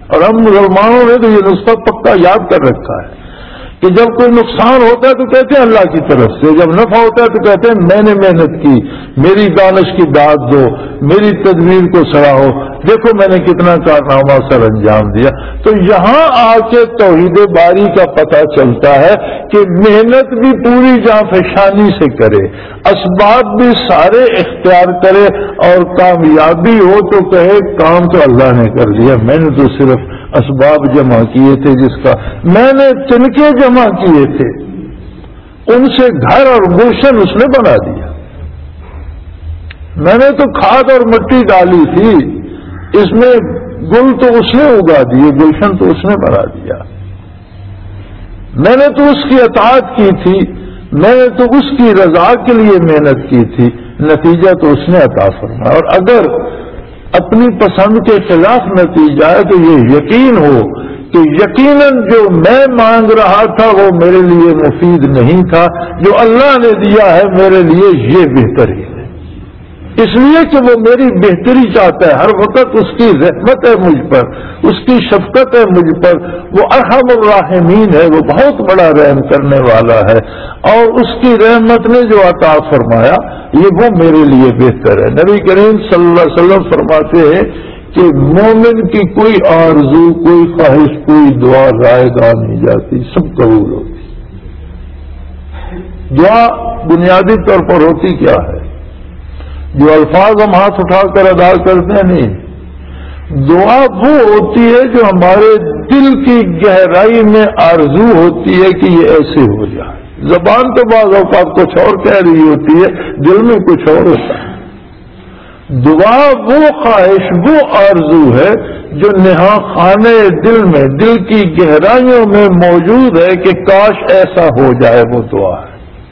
اور ہم مسلمانوں نے تو یہ نسخہ پکا یاد کر رکھا ہے کہ جب کوئی نقصان ہوتا ہے تو کہتے ہیں اللہ کی طرف سے، جب نفع ہوتا ہے تو کہتے ہیں میں نے محنت کی، میری دانش کی داد دو، میری تدبیر کو سراہو، دیکھو میں نے کتنا کارنامہ سر انجام دیا۔ تو یہاں آ کے توحید باری کا پتہ چلتا ہے کہ محنت بھی پوری جاں فشانی سے کرے، اسباب بھی سارے اختیار کرے، اور کامیابی ہو تو کہے کام تو اللہ نے کر دیا، میں نے تو صرف اسباب جمع کیے تھے، جس کا میں نے تنکے جمع کیے تھے، ان سے گھر اور گلشن اس نے بنا دیا، میں نے تو کھاد اور مٹی ڈالی تھی، اس میں گل تو اس نے اگا دیے، گلشن تو اس نے بنا دیا، میں نے تو اس کی اطاعت کی تھی، میں نے تو اس کی رضا کے لیے محنت کی تھی، نتیجہ تو اس نے عطا فرمایا۔ اور اگر اپنی پسند کے خلاف نتیجہ ہے تو یہ یقین ہو کہ یقیناً جو میں مانگ رہا تھا وہ میرے لیے مفید نہیں تھا، جو اللہ نے دیا ہے میرے لیے یہ بہتر ہی ہے، اس لیے کہ وہ میری بہتری چاہتا ہے، ہر وقت اس کی رحمت ہے مجھ پر، اس کی شفقت ہے مجھ پر، وہ ارحم الراحمین ہے، وہ بہت بڑا رحم کرنے والا ہے، اور اس کی رحمت نے جو عطا فرمایا یہ وہ میرے لیے بہتر ہے۔ نبی کریم صلی اللہ علیہ وسلم فرماتے ہیں کہ مومن کی کوئی آرزو، کوئی خواہش، کوئی دعا رائے گاہ نہیں جاتی، سب قبول ہوتی۔ دعا بنیادی طور پر ہوتی کیا ہے؟ جو الفاظ ہم ہاتھ اٹھا کر ادا کرتے ہیں نہیں، دعا وہ ہوتی ہے جو ہمارے دل کی گہرائی میں آرزو ہوتی ہے کہ یہ ایسے ہو جائے۔ زبان تو بعض اوقات کچھ اور کہہ رہی ہوتی ہے، دل میں کچھ اور ہوتا ہے۔ دعا وہ خواہش، وہ آرزو ہے جو نہا خانے دل میں، دل کی گہرائیوں میں موجود ہے کہ کاش ایسا ہو جائے، وہ دعا ہے۔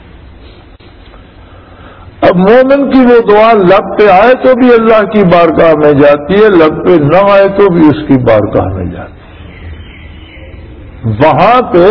اب مومن کی وہ دعا لب پہ آئے تو بھی اللہ کی بارگاہ میں جاتی ہے، لب پہ نہ آئے تو بھی اس کی بارگاہ میں جاتی ہے۔ وہاں پہ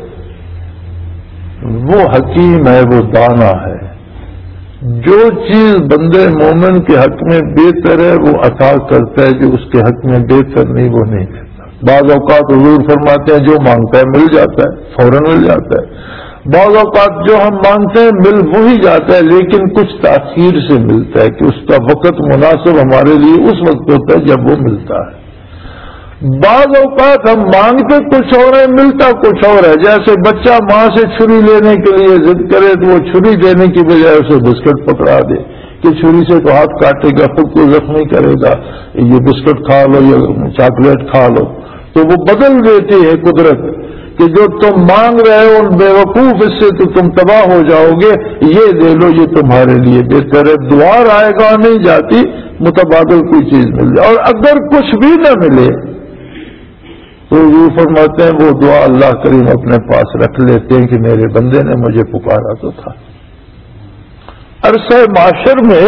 وہ حکیم ہے، وہ دانا ہے، جو چیز بندے مومن کے حق میں بہتر ہے وہ عطا کرتا ہے، جو اس کے حق میں بہتر نہیں وہ نہیں دیتا۔ بعض اوقات حضور فرماتے ہیں جو مانگتا ہے مل جاتا ہے، فوراً مل جاتا ہے۔ بعض اوقات جو ہم مانگتے ہیں مل وہی جاتا ہے، لیکن کچھ تاخیر سے ملتا ہے کہ اس کا وقت مناسب ہمارے لیے اس وقت ہوتا ہے جب وہ ملتا ہے۔ بعض اوقات ہم مانگتے کچھ اور ہے، ملتا کچھ اور ہے۔ جیسے بچہ ماں سے چھری لینے کے لیے ضد کرے تو وہ چھری دینے کی بجائے اسے بسکٹ پکڑا دے کہ چھری سے تو ہاتھ کاٹے گا، خود کو زخمی کرے گا، یہ بسکٹ کھا لو یا چاکلیٹ کھا لو، تو وہ بدل دیتی ہے قدرت کہ جو تم مانگ رہے ہو ان بے وقوف اس سے تو تم تباہ ہو جاؤ گے، یہ دے لو یہ تمہارے لیے بہتر ہے۔ دعا رائے گاہ نہیں جاتی، متبادل کوئی چیز مل جائے، اور اگر کچھ بھی نہ ملے تو یہ فرماتے ہیں وہ دعا اللہ کریم اپنے پاس رکھ لیتے ہیں کہ میرے بندے نے مجھے پکارا تو تھا۔ عرصہ معاشر میں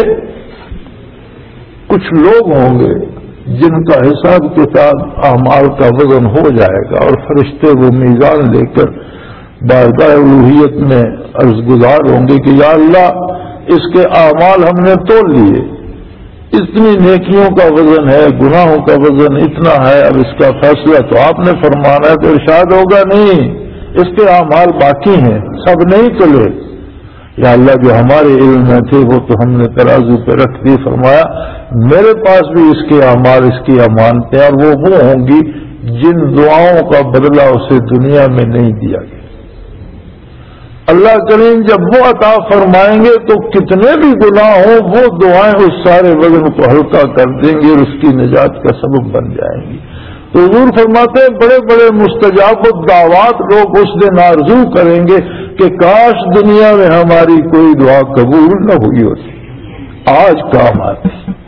کچھ لوگ ہوں گے جن کا حساب کتاب اعمال کا وزن ہو جائے گا، اور فرشتے وہ میزان لے کر بارگاہ الوہیت میں عرض گزار ہوں گے کہ یا اللہ اس کے اعمال ہم نے تول لیے، اتنی نیکیوں کا وزن ہے، گناہوں کا وزن اتنا ہے، اب اس کا فیصلہ تو آپ نے فرمانا ہے، تو ارشاد ہوگا نہیں اس کے اعمال باقی ہیں، سب نہیں تلے۔ یا اللہ جو ہمارے علم میں تھے وہ تو ہم نے ترازو پہ رکھ دی، فرمایا میرے پاس بھی اس کے اعمال، اس کی امانتیں، اور وہ وہ ہوں گی جن دعاؤں کا بدلہ اسے دنیا میں نہیں دیا گیا۔ اللہ کریم جب وہ عطا فرمائیں گے تو کتنے بھی گناہ ہوں وہ دعائیں اس سارے وزن کو ہلکا کر دیں گے اور اس کی نجات کا سبب بن جائیں گی۔ تو حضور فرماتے ہیں بڑے بڑے مستجاب الدعوات لوگ اس دن آرزو کریں گے کہ کاش دنیا میں ہماری کوئی دعا قبول نہ ہوئی ہوتی، آج کام آتی۔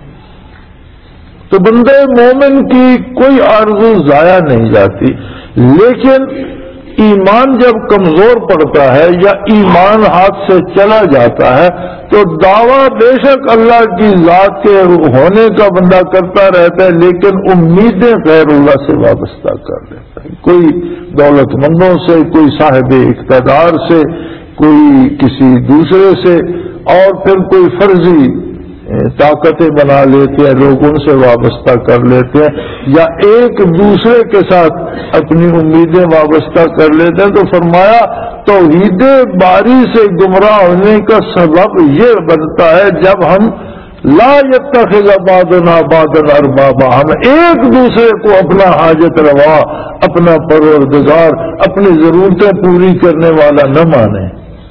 تو بندے مومن کی کوئی آرزو ضائع نہیں جاتی، لیکن ایمان جب کمزور پڑتا ہے یا ایمان ہاتھ سے چلا جاتا ہے تو دعویٰ بے شک اللہ کی ذات کے ہونے کا بندہ کرتا رہتا ہے، لیکن امیدیں غیر اللہ سے وابستہ کر لیتا ہے، کوئی دولت مندوں سے، کوئی صاحب اقتدار سے، کوئی کسی دوسرے سے، اور پھر کوئی فرضی طاقتیں بنا لیتے ہیں، لوگ ان سے وابستہ کر لیتے ہیں، یا ایک دوسرے کے ساتھ اپنی امیدیں وابستہ کر لیتے ہیں. تو فرمایا توحید باری سے گمراہ ہونے کا سبب یہ بنتا ہے جب ہم لا یتخذ بعضنا بعضا اربابا، ہم ایک دوسرے کو اپنا حاجت روا، اپنا پروردگار، اپنی ضرورتیں پوری کرنے والا نہ مانیں.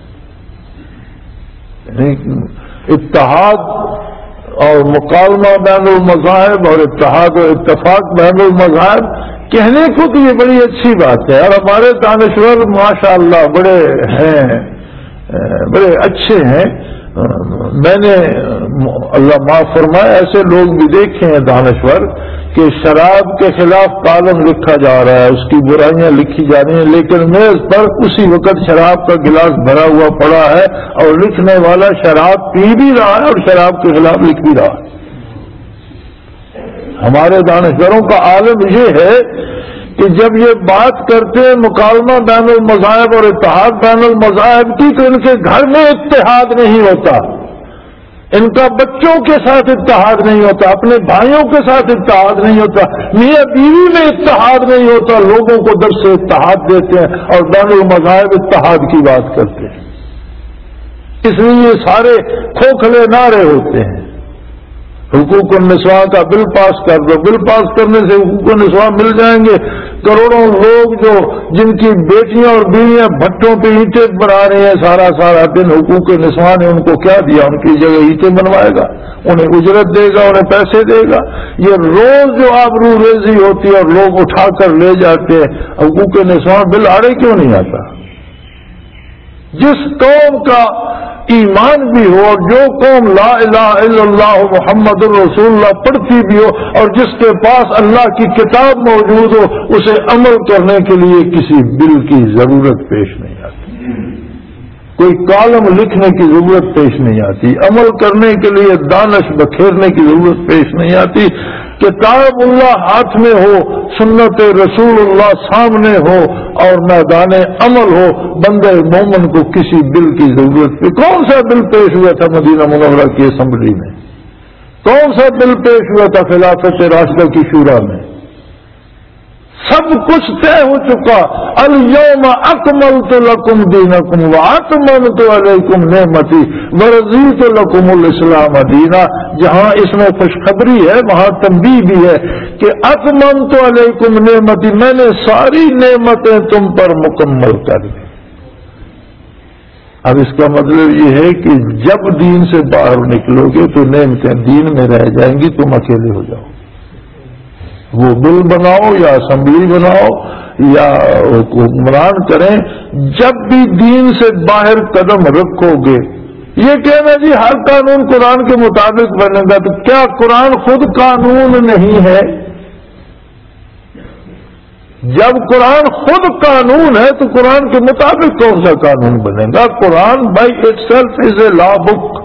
اتحاد اور مکالمہ بین المذاہب اور اتحاد و اتفاق بین المذاہب کہنے کو تو یہ بڑی اچھی بات ہے، اور ہمارے دانشور ماشاء اللہ بڑے ہیں، بڑے اچھے ہیں. میں نے اللہ معاف فرمائے ایسے لوگ بھی دیکھے ہیں دانشور کہ شراب کے خلاف کالم لکھا جا رہا ہے، اس کی برائیاں لکھی جا رہی ہیں، لیکن میز پر اسی وقت شراب کا گلاس بھرا ہوا پڑا ہے اور لکھنے والا شراب پی بھی رہا ہے اور شراب کے خلاف لکھ بھی رہا ہے. ہمارے دانشوروں کا عالم یہ ہے کہ جب یہ بات کرتے ہیں مکالمہ بین المذاہب اور اتحاد بین المذاہب کی، تو ان کے گھر میں اتحاد نہیں ہوتا، ان کا بچوں کے ساتھ اتحاد نہیں ہوتا، اپنے بھائیوں کے ساتھ اتحاد نہیں ہوتا، میاں بیوی میں اتحاد نہیں ہوتا. لوگوں کو درس سے اتحاد دیتے ہیں اور بین المذاہب اتحاد کی بات کرتے ہیں. اس لیے یہ سارے کھوکھلے نعرے ہوتے ہیں. حقوق النسواء کا بل پاس کر دو، بل پاس کرنے سے حقوق النسواء مل جائیں گے. کروڑوں لوگ جو جن کی بیٹیاں اور بیویاں بھٹوں پہ اینٹیں بنا رہی ہیں سارا سارا دن، حقوق النسواء نے ان کو کیا دیا؟ ان کی جگہ اینٹیں بنوائے گا، انہیں اجرت دے گا، انہیں پیسے دے گا. یہ روز جو آبرو ریزی ہوتی ہے اور لوگ اٹھا کر لے جاتے ہیں، حقوق النسواء بل آڑے کیوں نہیں آتا؟ جس قوم کا ایمان بھی ہو اور جو قوم لا الہ الا اللہ محمد الرسول اللہ پڑھتی بھی ہو اور جس کے پاس اللہ کی کتاب موجود ہو، اسے عمل کرنے کے لیے کسی بل کی ضرورت پیش نہیں آتی، کوئی کالم لکھنے کی ضرورت پیش نہیں آتی، عمل کرنے کے لیے دانش بکھیرنے کی ضرورت پیش نہیں آتی. کتاب اللہ ہاتھ میں ہو، سنت رسول اللہ سامنے ہو اور میدان عمل ہو، بندے مومن کو کسی بل کی ضرورت پہ. کون سا بل پیش ہوا تھا مدینہ منورہ کی اسمبلی میں؟ کون سا بل پیش ہوا تھا خلافت راشدہ کی شورا میں؟ سب کچھ طے ہو چکا. الیوم اکملت لکم دینکم واتممت علیکم نعمتی ورضیت لکم الاسلام دینا. جہاں اس میں خوشخبری ہے وہاں تنبیہ بھی ہے کہ اتممت علیکم نعمتی، میں نے ساری نعمتیں تم پر مکمل کر دی. اب اس کا مطلب یہ ہے کہ جب دین سے باہر نکلو گے تو نعمتیں دین میں رہ جائیں گی، تم اکیلے ہو جاؤ. وہ بل بناؤ یا اسمبلی بناؤ یا حکمران کریں، جب بھی دین سے باہر قدم رکھو گے. یہ کہنا جی ہر قانون قرآن کے مطابق بنے گا، تو کیا قرآن خود قانون نہیں ہے؟ جب قرآن خود قانون ہے تو قرآن کے مطابق کون سا قانون بنے گا؟ Quran by itself is a law book.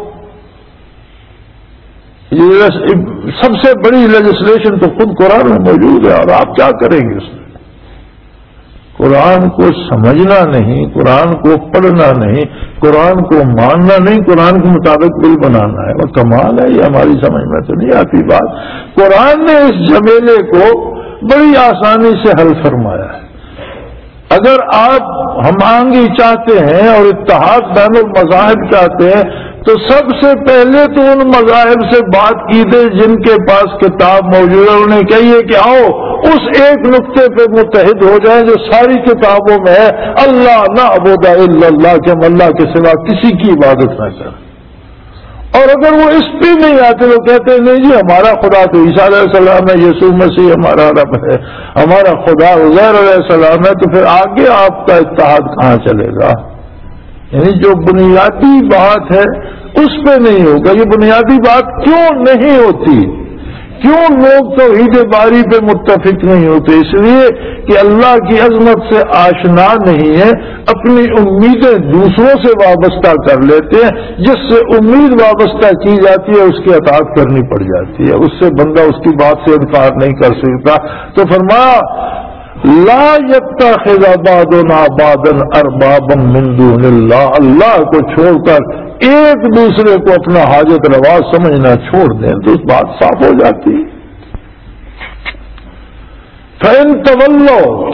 یہ سب سے بڑی لیجسلیشن تو خود قرآن میں موجود ہے، اور آپ کیا کریں گے اس میں؟ قرآن کو سمجھنا نہیں، قرآن کو پڑھنا نہیں، قرآن کو ماننا نہیں، قرآن کے مطابق بل بنانا ہے. وہ کمال ہے، یہ ہماری سمجھ میں تو نہیں آتی بات. قرآن نے اس جھمیلے کو بڑی آسانی سے حل فرمایا ہے. اگر آپ ہم آہنگی چاہتے ہیں اور اتحاد بین المذاہب چاہتے ہیں تو سب سے پہلے تو ان مذاہب سے بات کیجیے جن کے پاس کتاب موجود ہے. انہیں کہیے کہ آؤ اس ایک نقطے پہ متحد ہو جائیں جو ساری کتابوں میں ہے، اللہ نعبد الا اللہ، کہ ہم اللہ کے سوا کسی کی عبادت نہ کریں. اور اگر وہ اس پہ نہیں آتے تو کہتے ہیں نہیں جی ہمارا خدا تو عیسیٰ علیہ السلام ہے، یسوع مسیح ہمارا رب ہے، ہمارا خدا عزیر علیہ السلام ہے، تو پھر آگے آپ کا اتحاد کہاں چلے گا؟ یعنی جو بنیادی بات ہے اس پہ نہیں ہوگا. یہ بنیادی بات کیوں نہیں ہوتی؟ کیوں لوگ توحید باری پہ متفق نہیں ہوتے؟ اس لیے کہ اللہ کی عظمت سے آشنا نہیں ہے، اپنی امیدیں دوسروں سے وابستہ کر لیتے ہیں. جس سے امید وابستہ کی جاتی ہے اس کی اطاعت کرنی پڑ جاتی ہے، اس سے بندہ اس کی بات سے انکار نہیں کر سکتا. تو فرمایا لا یتخذ بعضنا بعضا اربابا من دون اللہ، اللہ کو چھوڑ کر ایک دوسرے کو اپنا حاجت روا سمجھنا چھوڑ دیں تو اس بات صاف ہو جاتی ہے۔ فَإِن تَوَلَّوْا،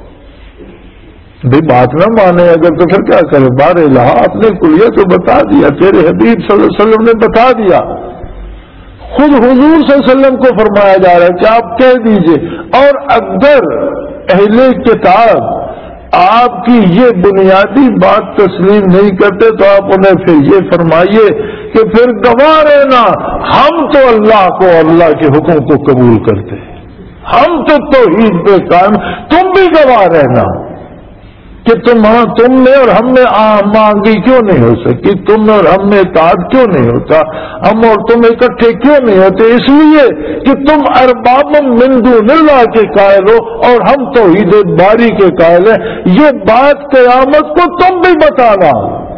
بھی بات نہ مانے اگر تو پھر کیا کرے؟ بار الہا اپنے کلیہ تو بتا دیا، تیرے حبیب صلی اللہ علیہ وسلم نے بتا دیا، خود حضور صلی اللہ علیہ وسلم کو فرمایا جا رہا ہے کہ آپ کہہ دیجئے۔ اور اگر اہل کتاب آپ کی یہ بنیادی بات تسلیم نہیں کرتے تو آپ انہیں پھر یہ فرمائیے کہ پھر گواہ رہنا ہم تو اللہ کو، اللہ کے حکم کو قبول کرتے ہیں، ہم تو توحید پہ قائم، تم بھی گواہ رہنا کہ تم تم میں اور ہم میں مانگی کیوں نہیں ہو سکی، تم میں اور ہم میں اطاعت کیوں نہیں ہوتا، ہم اور تم اکٹھے کیوں نہیں ہوتے؟ اس لیے کہ تم ارباب من دون اللہ کے قائل ہو اور ہم توحید باری کے قائل ہیں۔ یہ بات قیامت کو تم بھی بتانا،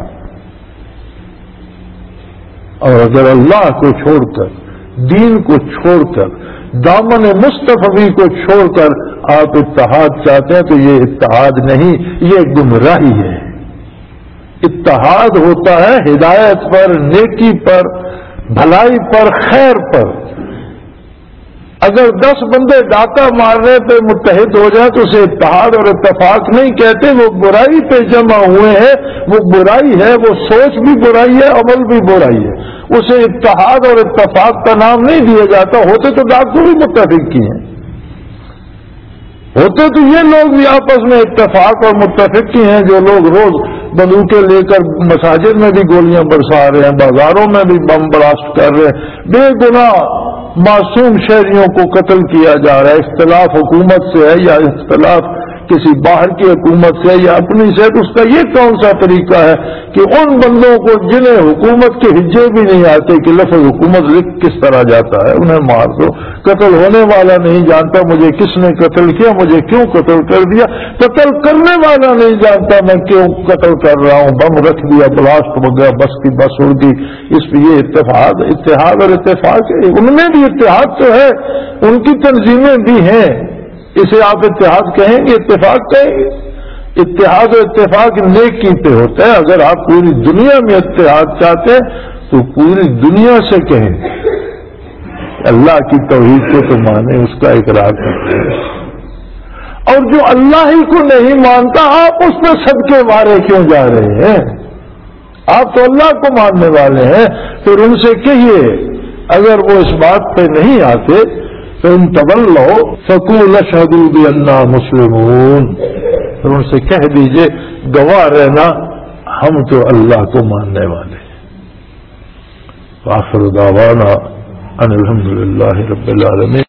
اور اگر اللہ کو چھوڑ کر، دین کو چھوڑ کر، دامن مصطفی کو چھوڑ کر آپ اتحاد چاہتے ہیں تو یہ اتحاد نہیں، یہ گمراہی ہے۔ اتحاد ہوتا ہے ہدایت پر، نیکی پر، بھلائی پر، خیر پر۔ اگر دس بندے ڈاکہ مارنے پہ متحد ہو جائیں تو اسے اتحاد اور اتفاق نہیں کہتے، وہ برائی پہ جمع ہوئے ہیں، وہ برائی ہے، وہ سوچ بھی برائی ہے، عمل بھی برائی ہے، اسے اتحاد اور اتفاق کا نام نہیں دیا جاتا۔ ہوتے تو ڈاکو بھی متفق کی ہیں، ہوتے تو یہ لوگ بھی آپس میں اتفاق اور متفق کی ہیں، جو لوگ روز بندوقیں لے کر مساجد میں بھی گولیاں برسا رہے ہیں، بازاروں میں بھی بم براسٹ کر رہے ہیں، بے گناہ معصوم شہریوں کو قتل کیا جا رہا ہے۔ اختلاف حکومت سے ہے یا اختلاف کسی باہر کی حکومت سے یا اپنی سے، تو اس کا یہ کون سا طریقہ ہے کہ ان بندوں کو جنہیں حکومت کے ہجے بھی نہیں آتے کہ لفظ حکومت لکھ کس طرح جاتا ہے، انہیں مار دو۔ قتل ہونے والا نہیں جانتا مجھے کس نے قتل کیا، مجھے کیوں قتل کر دیا، قتل کرنے والا نہیں جانتا میں کیوں قتل کر رہا ہوں، بم رکھ دیا، بلاسٹ ہو گیا، بس کی بس اڑ گئی۔ اس پہ یہ اتفاق اتحاد اور اتفاق ہے، ان میں بھی اتحاد تو ہے، ان کی تنظیمیں بھی ہیں، اسے آپ اتحاد کہیں گے، اتفاق کہیں گے؟ اتحاد و اتفاق نیکی پہ ہوتا ہے۔ اگر آپ پوری دنیا میں اتحاد چاہتے ہیں تو پوری دنیا سے کہیں اللہ کی توحید کو تو مانے، اس کا اقرار کرتے ہیں، اور جو اللہ ہی کو نہیں مانتا آپ اس پہ صدقے مارے کیوں جا رہے ہیں؟ آپ تو اللہ کو ماننے والے ہیں۔ پھر ان سے کہیے اگر وہ اس بات پہ نہیں آتے فَإِن تَوَلَّوْا فَقُولُوا اشْهَدُوا بِأَنَّا مُسْلِمُونَ، پھر ان سے کہہ دیجئے گواہ رہنا ہم تو اللہ کو ماننے والے ہیں۔ وآخر دعوانا ان الحمد للہ رب العالمین۔